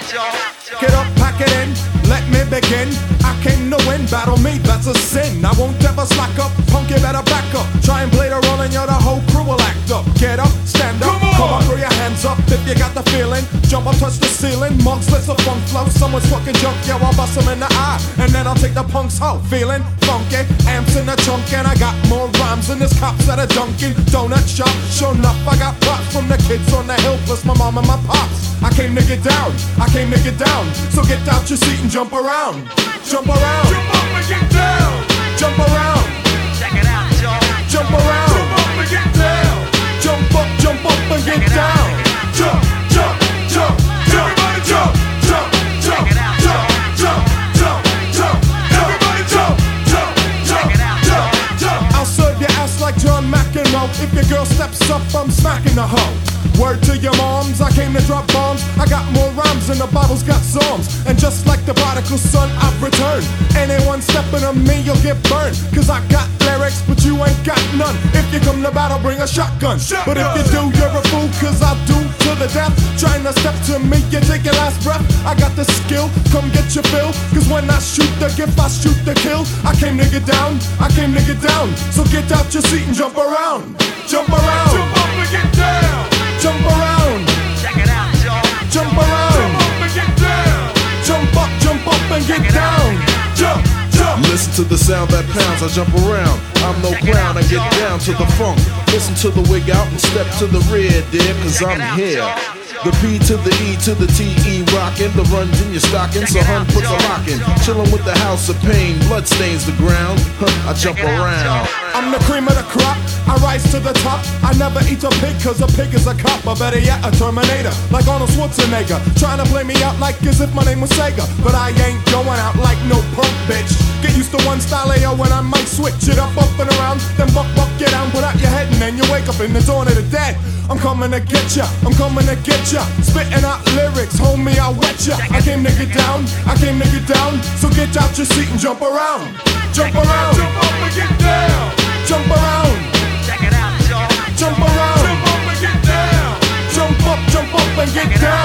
Get up, pack it in, let me begin. I came to win, battle me, that's a sin. I won't ever slack up, punk, you better back up. Try and play the role and the whole crew will act up. Get up, stand up, come on, throw your hands up if you got the feeling. Jump up, touch the ceiling, monks, let's a funk flow. Someone's fucking junk, yeah, I'll bust them in the eye. And then I'll take the punk's hoe, feeling funky. Amps in the trunk and I got more rhymes than this cops that are dunking. Donut shop, sure enough, I got props from the kids on the hill, plus my mom and my pops. I came to get down, I came to get down. So get out your seat and jump around. Jump around. Jump up and get down. Jump around. Check it out, y'all. Jump around. Jump up and get down. Jump up and get down. Jump, jump, jump, jump, jump, jump, jump, jump, jump, jump, jump, everybody jump, jump, jump, jump, jump. I'll serve your ass like John McEnroe. If your girl steps up, I'm smacking the hoe. Word to your moms, I came to drop bombs. I got more rhymes than the Bible's got psalms. And just like the prodigal son, I've returned. Anyone stepping on me, you'll get burned. Cause I got lyrics, but you ain't got none. If you come to battle, bring a shotgun. But if you do, you're a fool, cause I do to the death. Trying to step to me, you take your last breath. I got the skill, come get your fill. Cause when I shoot the gift, I shoot the kill. I came to get down, I came to get down. So get out your seat and jump around. Jump around. Jump up and get down. Jump around. Check it out, y'all. Jump around. Jump up and get down. Jump up and get down. Jump, jump. Listen to the sound that pounds, I jump around. I'm no clown, I get down to the funk. Listen to the wig out and step to the rear, dear, cause I'm here. The P to the E to the T-E rockin'. The runs in your stocking, so hun puts a lock in. Chillin' with the house of pain, blood stains the ground. I jump around. I'm the cream of the crop, I rise to the top. I never eat a pig cause a pig is a cop. Or better yet, a Terminator, like Arnold Schwarzenegger. Trying to play me out like as if my name was Sega. But I ain't going out like no punk bitch. Get used to one style AO when I might switch it up and around. Then buck, get down, put out your head and then you wake up in the dawn of the dead. I'm coming to get ya, I'm coming to get ya. Spitting out lyrics, homie, I'll wet ya. I came to get down, I came to get down. So get out your seat and jump around. Jump around. Jump up and get down. Jump around. Check it out, y'all. Jump around. Jump up and get down. Jump up and get down.